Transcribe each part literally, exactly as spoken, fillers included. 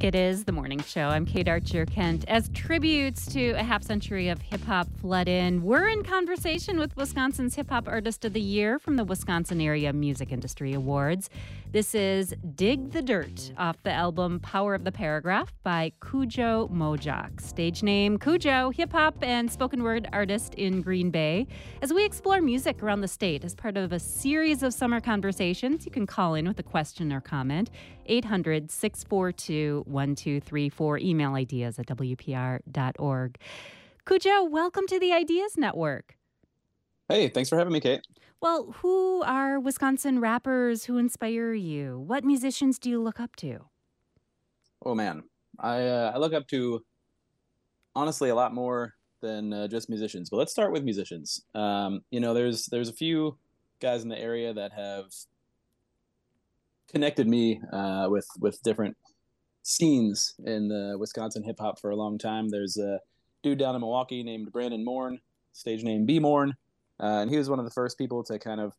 It is the morning show. I'm Kate Archer Kent. As tributes to a half century of hip hop flood in, we're in conversation with Wisconsin's Hip Hop Artist of the Year from the Wisconsin Area Music Industry Awards. This is Dig the Dirt off the album Power of the Paragraph by Khujo Mojak. Stage name Khujo, hip hop and spoken word artist in Green Bay. As we explore music around the state as part of a series of summer conversations, you can call in with a question or comment. eight hundred, six four two, one two three four. Email ideas at w p r dot org. Khujo, welcome to the Ideas Network. Hey, thanks for having me, Kate. Well, who are Wisconsin rappers who inspire you? What musicians do you look up to? Oh, man. I uh, I look up to, honestly, a lot more than uh, just musicians. But let's start with musicians. Um, you know, there's there's a few guys in the area that have connected me uh, with with different scenes in the Wisconsin hip hop for a long time. There's a dude down in Milwaukee named Brandon Mourn, stage name B Mourn, uh, and he was one of the first people to kind of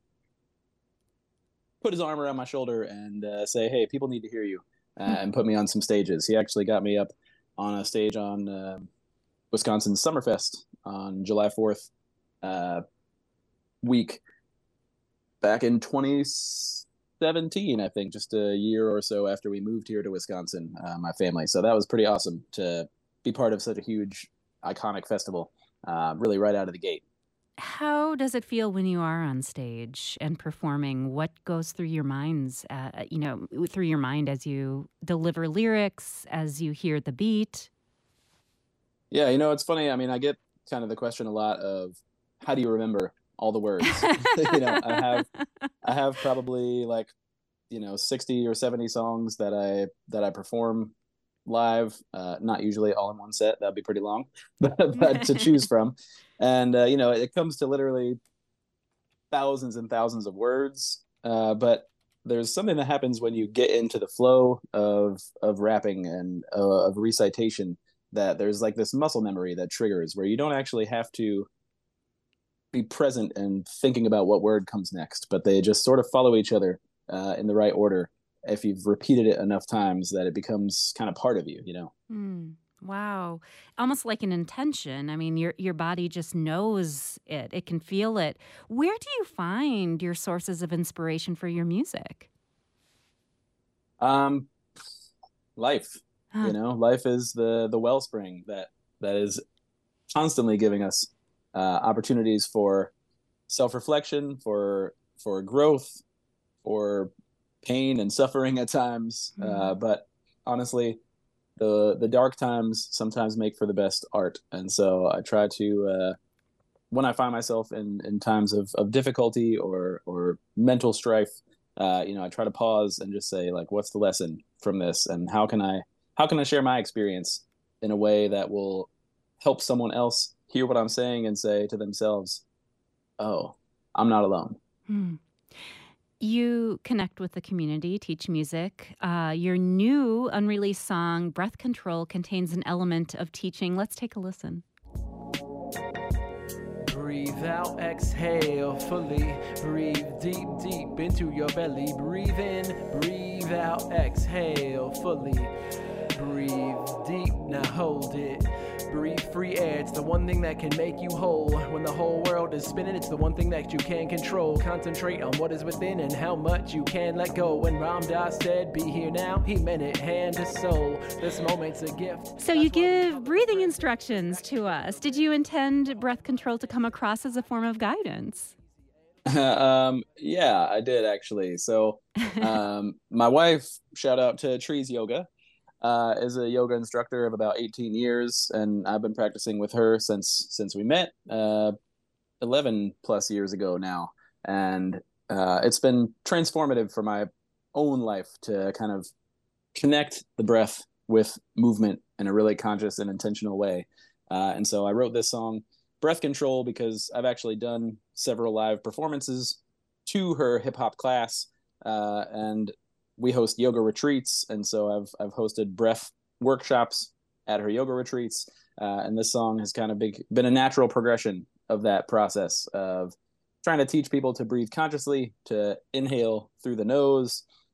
put his arm around my shoulder and uh, say, "Hey, people need to hear you," uh, and put me on some stages. He actually got me up on a stage on uh, Wisconsin Summerfest on July fourth uh, week back in twenty seventeen, I think, just a year or so after we moved here to Wisconsin, uh, my family. So that was pretty awesome to be part of such a huge, iconic festival, uh, really right out of the gate. How does it feel when you are on stage and performing? What goes through your minds, uh, you know, through your mind as you deliver lyrics, as you hear the beat? Yeah, you know, it's funny. I mean, I get kind of the question a lot of, how do you remember all the words? you know, I have, I have probably like, you know, sixty or seventy songs that I, that I perform live, uh, not usually all in one set. That'd be pretty long, but, but to choose from. And, uh, you know, it comes to literally thousands and thousands of words. Uh, but there's something that happens when you get into the flow of, of rapping and uh, of recitation, that there's like this muscle memory that triggers where you don't actually have to be present and thinking about what word comes next, but they just sort of follow each other uh, in the right order if you've repeated it enough times that it becomes kind of part of you, you know? Mm, wow. Almost like an intention. I mean, your your body just knows it. It can feel it. Where do you find your sources of inspiration for your music? Um, life, Huh. you know, life is the, the wellspring that, that is constantly giving us uh, opportunities for self-reflection, for, for growth, for pain and suffering at times. Uh, Mm. but honestly, the the dark times sometimes make for the best art. And so I try to, uh, when I find myself in, in times of, of difficulty or or mental strife, uh, you know, I try to pause and just say, like, what's the lesson from this, and how can I how can I share my experience in a way that will help someone else hear what I'm saying and say to themselves, "Oh, I'm not alone." Hmm. You connect with the community, teach music. Uh, your new unreleased song, Breath Control, contains an element of teaching. Let's take a listen. Breathe out, exhale fully. Breathe deep, deep into your belly. Breathe in, breathe out, exhale fully. Breathe deep, now hold it. Breathe free air, it's the one thing that can make you whole. When the whole world is spinning, it's the one thing that you can control. Concentrate on what is within and how much you can let go. When Ram Dass said, be here now, he meant it hand to soul. This moment's a gift. So you give breathing instructions to us. Did you intend breath control to come across as a form of guidance? um, yeah, I did actually. So um, my wife, shout out to Trees Yoga, uh, is a yoga instructor of about eighteen years, and I've been practicing with her since since we met uh, eleven plus years ago now, and uh, it's been transformative for my own life to kind of connect the breath with movement in a really conscious and intentional way. Uh, and so I wrote this song, Breath Control, because I've actually done several live performances to her hip hop class, uh, and we host yoga retreats, and so I've I've hosted breath workshops at her yoga retreats, uh, and this song has kind of big, been a natural progression of that process of trying to teach people to breathe consciously, to inhale through the nose,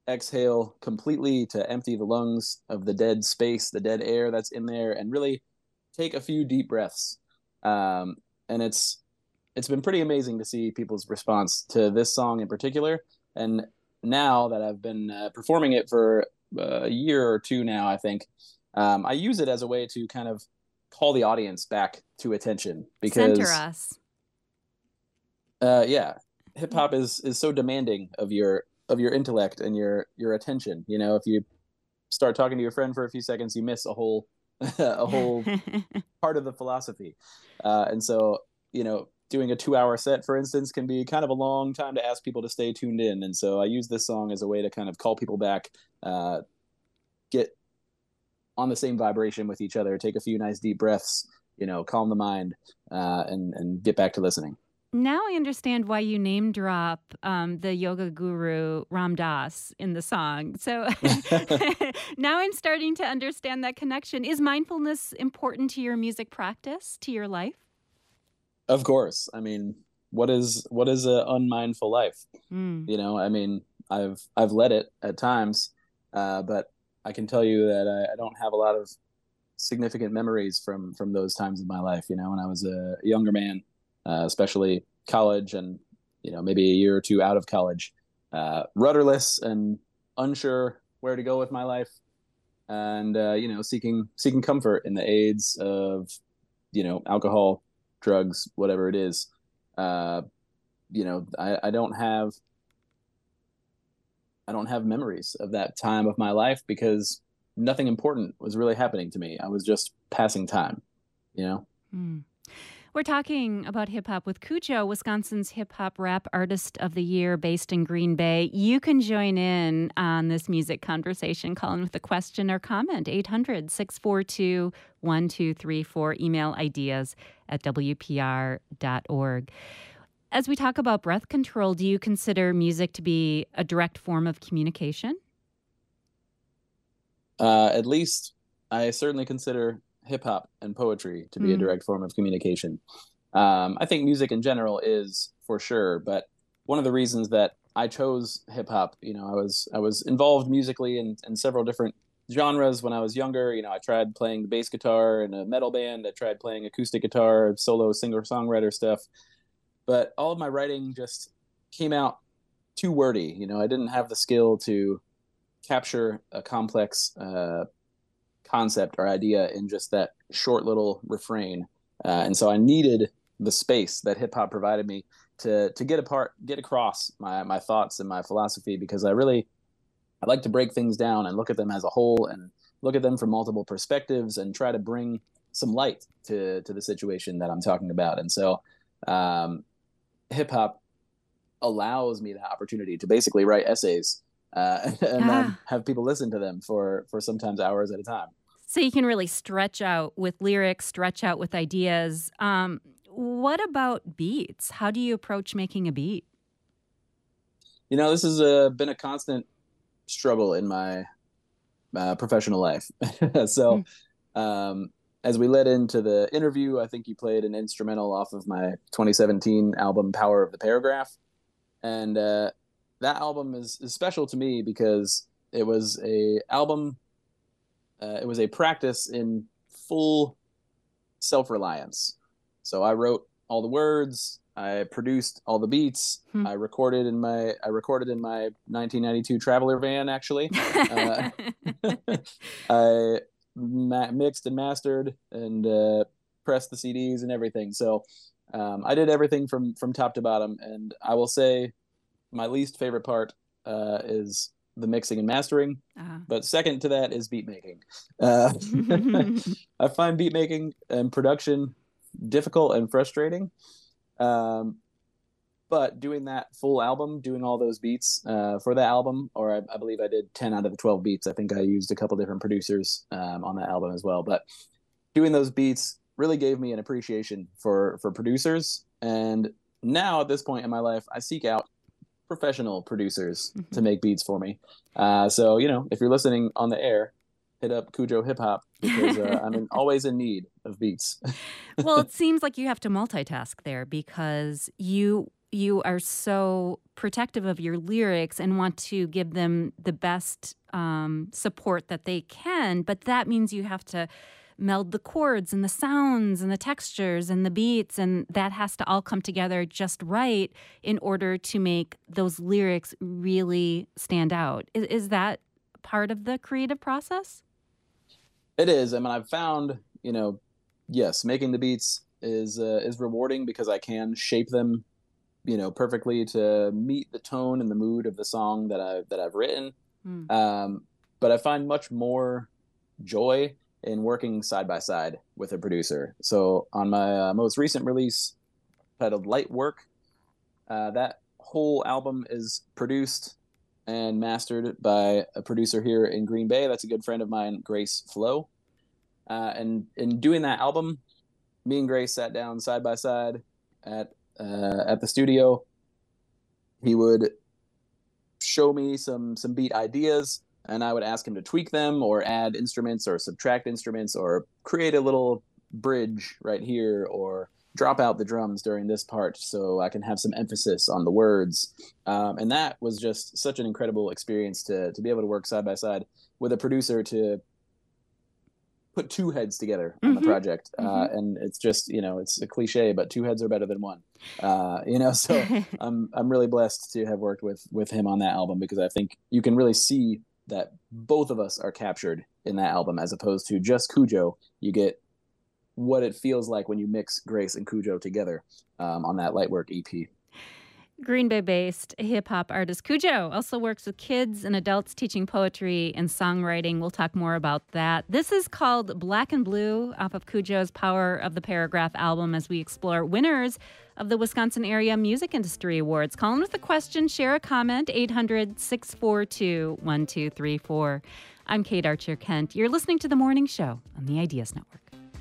exhale completely to empty the lungs of the dead space, the dead air that's in there, and really take a few deep breaths. Um, and it's it's been pretty amazing to see people's response to this song in particular. And now that I've been uh, performing it for a year or two now, I think um, I use it as a way to kind of call the audience back to attention, because Center us. Uh, yeah, hip hop is is so demanding of your of your intellect and your your attention. You know, if you start talking to your friend for a few seconds, you miss a whole a whole part of the philosophy. Uh, and so, you know, doing a two hour set, for instance, can be kind of a long time to ask people to stay tuned in. And so I use this song as a way to kind of call people back, uh, get on the same vibration with each other, take a few nice deep breaths, you know, calm the mind, uh, and and get back to listening. Now I understand why you name drop um, the yoga guru Ram Dass in the song. So now I'm starting to understand that connection. Is mindfulness important to your music practice, to your life? Of course. I mean, what is what is an unmindful life? Mm. You know, I mean, I've I've led it at times, uh, but I can tell you that I, I don't have a lot of significant memories from from those times of my life. You know, when I was a younger man. Uh, especially college and, you know, maybe a year or two out of college, uh, rudderless and unsure where to go with my life, and, uh, you know, seeking seeking comfort in the aids of, you know, alcohol, drugs, whatever it is. Uh, you know, I, I don't have I don't have memories of that time of my life because nothing important was really happening to me. I was just passing time, you know? Mm. We're talking about hip hop with Khujo, Wisconsin's hip hop rap artist of the year, based in Green Bay. You can join in on this music conversation. Call in with a question or comment. eight hundred, six four two, one two three four. Email ideas at w p r dot org. As we talk about breath control, do you consider music to be a direct form of communication? Uh, at least I certainly consider hip hop and poetry to be mm. a direct form of communication. Um, I think music in general is, for sure, but one of the reasons that I chose hip hop, you know, I was I was involved musically in, in several different genres when I was younger. You know, I tried playing the bass guitar in a metal band. I tried playing acoustic guitar, solo singer-songwriter stuff. But all of my writing just came out too wordy. You know, I didn't have the skill to capture a complex uh concept or idea in just that short little refrain, uh, and so I needed the space that hip hop provided me to to get apart, get across my my thoughts and my philosophy, because I really I like to break things down and look at them as a whole and look at them from multiple perspectives and try to bring some light to to the situation that I'm talking about. And so, um, hip hop allows me the opportunity to basically write essays uh, and ah. then have people listen to them for for sometimes hours at a time. So you can really stretch out with lyrics, stretch out with ideas. Um, what about beats? How do you approach making a beat? You know, this has uh, been a constant struggle in my uh, professional life. so mm. um, as we led into the interview, I think you played an instrumental off of my twenty seventeen album, Power of the Paragraph. And uh, that album is, is special to me because it was a album Uh, it was a practice in full self-reliance. So I wrote all the words, I produced all the beats, hmm. I recorded in my I recorded in my nineteen ninety-two Traveler van. Actually, uh, I ma- mixed and mastered and uh, pressed the C Ds and everything. So um, I did everything from from top to bottom. And I will say, my least favorite part uh, is the mixing and mastering, uh-huh. but second to that is beat making. Uh, I find beat making and production difficult and frustrating. Um, but doing that full album, doing all those beats uh, for that album, or I, I believe I did ten out of the twelve beats. I think I used a couple different producers um, on that album as well. But doing those beats really gave me an appreciation for, for producers. And now at this point in my life, I seek out professional producers mm-hmm. to make beats for me. Uh, so, you know, if you're listening on the air, hit up Khujo Hip Hop, because uh, I'm in, always in need of beats. Well, it seems like you have to multitask there, because you you are so protective of your lyrics and want to give them the best um, support that they can, but that means you have to meld the chords and the sounds and the textures and the beats, and that has to all come together just right in order to make those lyrics really stand out. Is, is that part of the creative process? It is. I mean, I've found, you know, yes, making the beats is uh, is rewarding because I can shape them, you know, perfectly to meet the tone and the mood of the song that I that I've written. Mm. Um, but I find much more joy in working side by side with a producer. So on my uh, most recent release, titled Light Work, uh, that whole album is produced and mastered by a producer here in Green Bay. That's a good friend of mine, Grace Flo. Uh, and in doing that album, me and Grace sat down side by side at uh, at the studio. He would show me some some beat ideas, and I would ask him to tweak them or add instruments or subtract instruments or create a little bridge right here or drop out the drums during this part so I can have some emphasis on the words. Um, and that was just such an incredible experience to to be able to work side by side with a producer to put two heads together on mm-hmm. the project. Uh, mm-hmm. And it's just, you know, it's a cliche, but two heads are better than one. Uh, you know, so I'm I'm really blessed to have worked with with him on that album because I think you can really see that both of us are captured in that album as opposed to just Cujo. You get what it feels like when you mix Grace and Cujo together um, on that Lightwork E P. Green Bay-based hip-hop artist Cujo also works with kids and adults teaching poetry and songwriting. We'll talk more about that. This is called Black and Blue off of Cujo's Power of the Paragraph album as we explore winners of the Wisconsin Area Music Industry Awards. Call in with a question, share a comment, eight hundred, six four two, one two three four. I'm Kate Archer-Kent. You're listening to The Morning Show on the Ideas Network.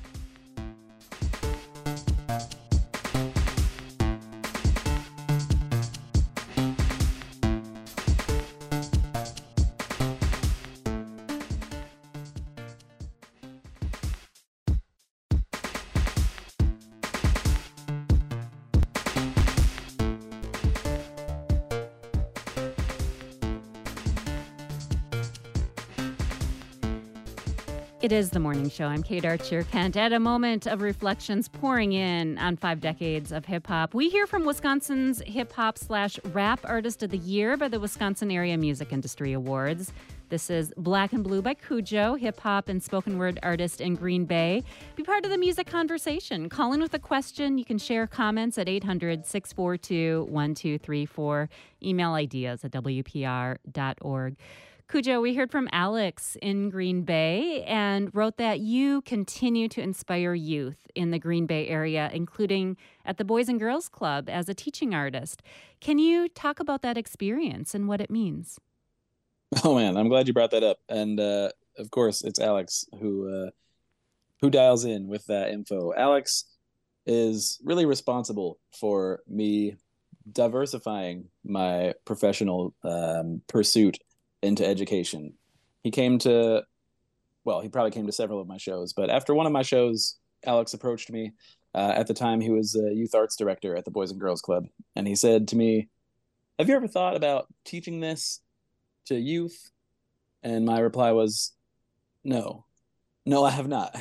It is The Morning Show. I'm Kate Archer-Kent. At a moment of reflections pouring in on five decades of hip-hop, we hear from Wisconsin's hip-hop slash rap artist of the year by the Wisconsin Area Music Industry Awards. This is Black and Blue by Cujo, hip-hop and spoken word artist in Green Bay. Be part of the music conversation. Call in with a question. You can share comments at eight hundred, six four two, one two three four. Email ideas at w p r dot org. Cujo, we heard from Alex in Green Bay and wrote that you continue to inspire youth in the Green Bay area, including at the Boys and Girls Club as a teaching artist. Can you talk about that experience and what it means? Oh, man, I'm glad you brought that up. And, uh, of course, it's Alex who uh, who dials in with that info. Alex is really responsible for me diversifying my professional um, pursuit into education. He came to, well, he probably came to several of my shows, but after one of my shows, Alex approached me. Uh, at the time, he was a youth arts director at the Boys and Girls Club. And he said to me, have you ever thought about teaching this to youth? And my reply was, no, no, I have not.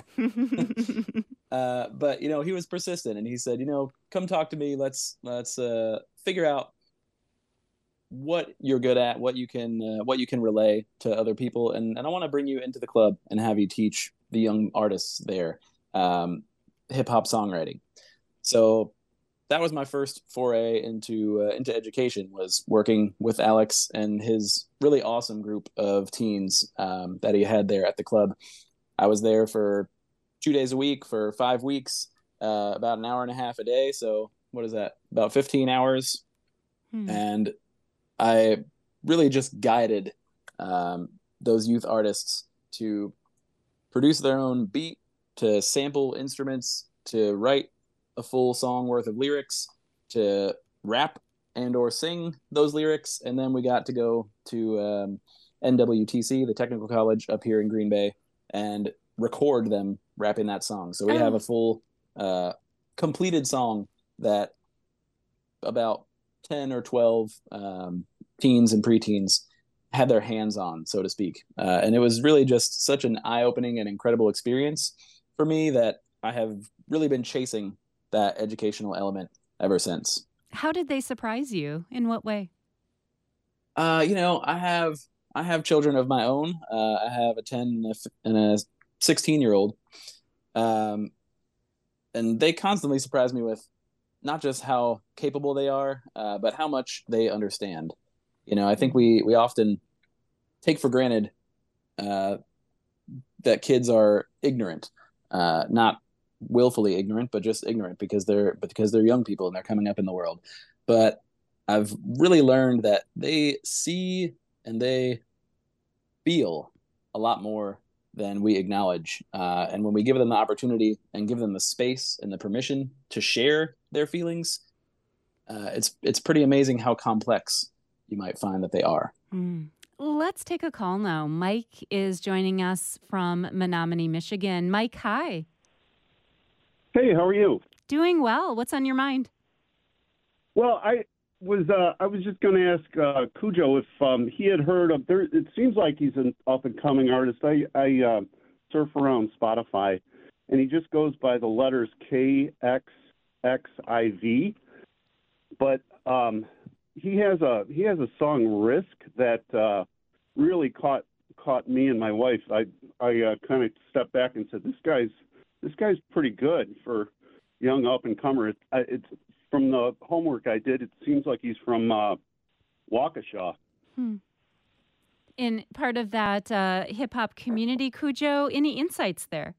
uh, but, you know, he was persistent and he said, you know, come talk to me. Let's, let's uh, figure out what you're good at, what you can uh, what you can relay to other people, and, and I want to bring you into the club and have you teach the young artists there um, hip hop songwriting. So that was my first foray into uh, into education, was working with Alex and his really awesome group of teens um, that he had there at the club. I was there for two days a week for five weeks, uh, about an hour and a half a day. So what is that? About fifteen hours, hmm. and I really just guided um, those youth artists to produce their own beat, to sample instruments, to write a full song worth of lyrics, to rap and or sing those lyrics. And then we got to go to um, N W T C, the technical college up here in Green Bay, and record them rapping that song. So we oh. have a full uh, completed song that about ten or twelve um, teens and preteens had their hands on, so to speak. Uh, and it was really just such an eye-opening and incredible experience for me that I have really been chasing that educational element ever since. How did they surprise you? In what way? Uh, you know, I have I have children of my own. Uh, I have a ten and a sixteen year old, um, and they constantly surprise me with not just how capable they are, uh, but how much they understand. You know, I think we we often take for granted uh, that kids are ignorant, uh, not willfully ignorant, but just ignorant because they're but because they're young people and they're coming up in the world. But I've really learned that they see and they feel a lot more than we acknowledge. Uh, and when we give them the opportunity and give them the space and the permission to share their feelings, uh, it's it's pretty amazing how complex you might find that they are. Mm. Let's take a call now. Mike is joining us from Menominee, Michigan. Mike, hi. Hey, how are you? Doing well. What's on your mind? Well, I was uh, I was just going to ask uh, Cujo if um, he had heard of there. It seems like he's an up and coming artist. I I uh, surf around Spotify, and he just goes by the letters K X X I V. But um, he has a he has a song Risk that uh, really caught caught me and my wife. I I uh, kind of stepped back and said, this guy's this guy's pretty good for young up and comer. It, it's from the homework I did. It seems like he's from uh, Waukesha. Hmm. In part of that uh, hip hop community, Cujo, any insights there?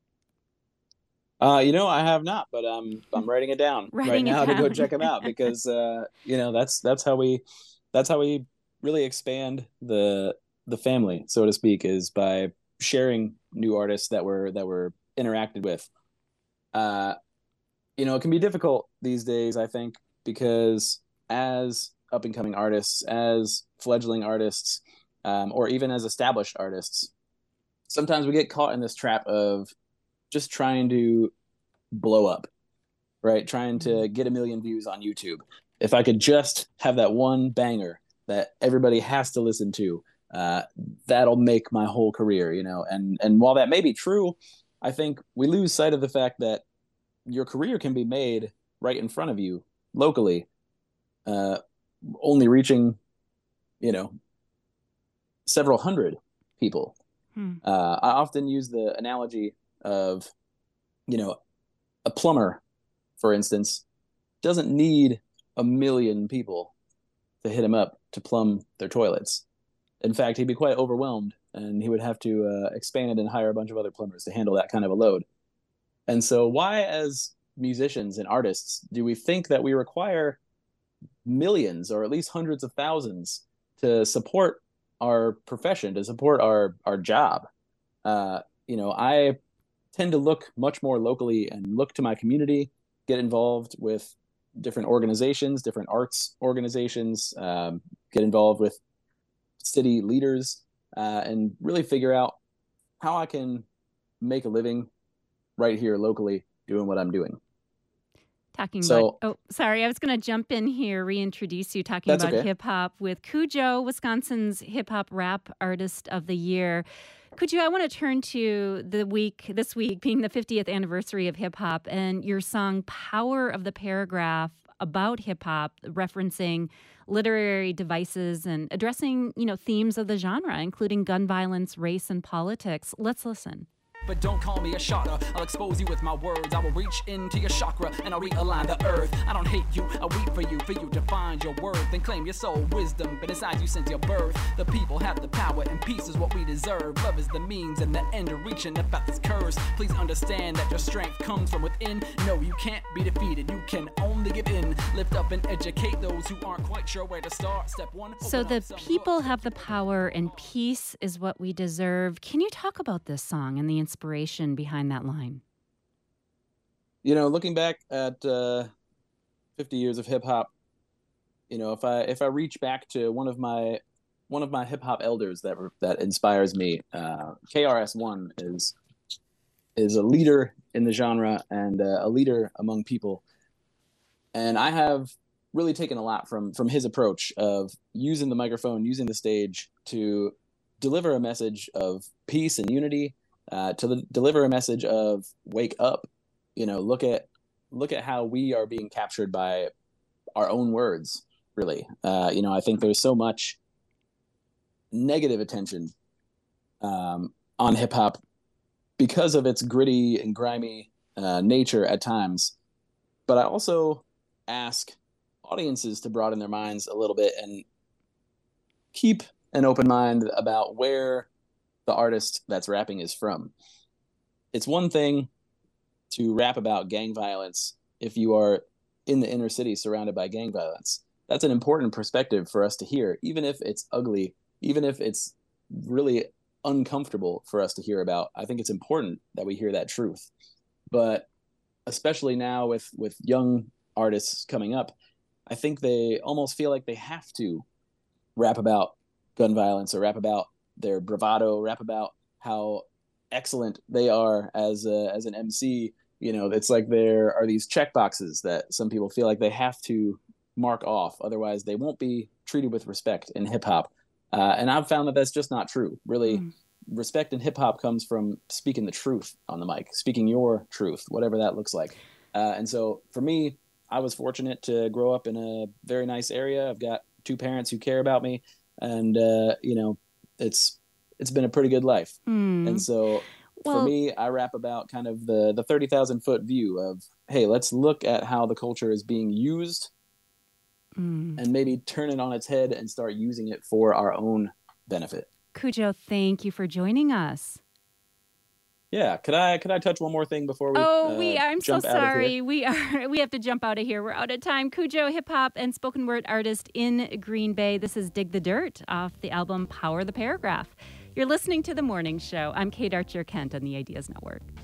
Uh, you know, I have not, but I'm I'm writing it down Writing right it now to go down. check him out because uh, you know that's that's how we that's how we really expand the the family, so to speak, is by sharing new artists that were that were interacted with. Uh, you know, it can be difficult these days, I think, because as up and coming artists, as fledgling artists, um, or even as established artists, sometimes we get caught in this trap of just trying to blow up, right? Trying to get a million views on YouTube. If I could just have that one banger that everybody has to listen to, uh, that'll make my whole career, you know? And, and while that may be true, I think we lose sight of the fact that your career can be made right in front of you locally, uh, only reaching, you know, several hundred people. Hmm. Uh, I often use the analogy of, you know, a plumber, for instance, doesn't need a million people to hit him up to plumb their toilets. In fact, he'd be quite overwhelmed and he would have to uh, expand and hire a bunch of other plumbers to handle that kind of a load. And so why, as musicians and artists, do we think that we require millions or at least hundreds of thousands to support our profession, to support our, our job? Uh, you know, I tend to look much more locally and look to my community, get involved with different organizations, different arts organizations, um, get involved with city leaders, uh, and really figure out how I can make a living right here locally doing what I'm doing. Talking So- about, oh, sorry, I was going to jump in here, reintroduce you, talking That's about okay. hip hop with Cujo, Wisconsin's hip hop rap artist of the year. Cujo, I want to turn to the week, this week being the fiftieth anniversary of hip hop and your song Power of the Paragraph about hip hop, referencing literary devices and addressing, you know, themes of the genre, including gun violence, race, and politics. Let's listen. But don't call me a shotter. I'll expose you with my words. I will reach into your chakra and I'll realign the earth. I don't hate you, I weep for you, for you to find your worth and claim your soul wisdom. But inside you since your birth, the people have the power and peace is what we deserve. Love is the means and the end of reaching about this curse. Please understand that your strength comes from within. No, you can't be defeated. You can only give in. Lift up and educate those who aren't quite sure where to start. Step one. So open the up some people books. have the power and peace is what we deserve. Can you talk about this song and the inspiration behind that line? You know, looking back at uh, fifty years of hip hop, you know, if I if I reach back to one of my one of my hip hop elders that that inspires me, uh, K R S One is is a leader in the genre and uh, a leader among people. And I have really taken a lot from from his approach of using the microphone, using the stage to deliver a message of peace and unity, uh, to the, deliver a message of wake up. You know, look at look at how we are being captured by our own words. Really, uh, you know, I think there's so much negative attention um, on hip hop because of its gritty and grimy uh, nature at times. But I also ask audiences to broaden their minds a little bit and keep an open mind about where the artist that's rapping is from. It's one thing to rap about gang violence if you are in the inner city surrounded by gang violence. That's an important perspective for us to hear, even if it's ugly, even if it's really uncomfortable for us to hear about. I think it's important that we hear that truth. But especially now with, with young artists coming up, I think they almost feel like they have to rap about gun violence or rap about their bravado, rap about how excellent they are as a, as an M C. You know, it's like there are these check boxes that some people feel like they have to mark off. Otherwise, they won't be treated with respect in hip hop. Uh, and I've found that that's just not true. Really, mm. respect in hip hop comes from speaking the truth on the mic, speaking your truth, whatever that looks like. Uh, and so for me, I was fortunate to grow up in a very nice area. I've got two parents who care about me, and uh, you know, it's it's been a pretty good life. Mm. And so well, for me, I rap about kind of the the thirty thousand foot view of, hey, let's look at how the culture is being used, mm. and maybe turn it on its head and start using it for our own benefit. Cujo, thank you for joining us. Yeah, could I could I touch one more thing before we? Oh, uh, we I'm so jump out of sorry. here? We are we have to jump out of here. We're out of time. Cujo, hip hop and spoken word artist in Green Bay. This is Dig the Dirt off the album Power the Paragraph. You're listening to The Morning Show. I'm Kate Archer Kent on the Ideas Network.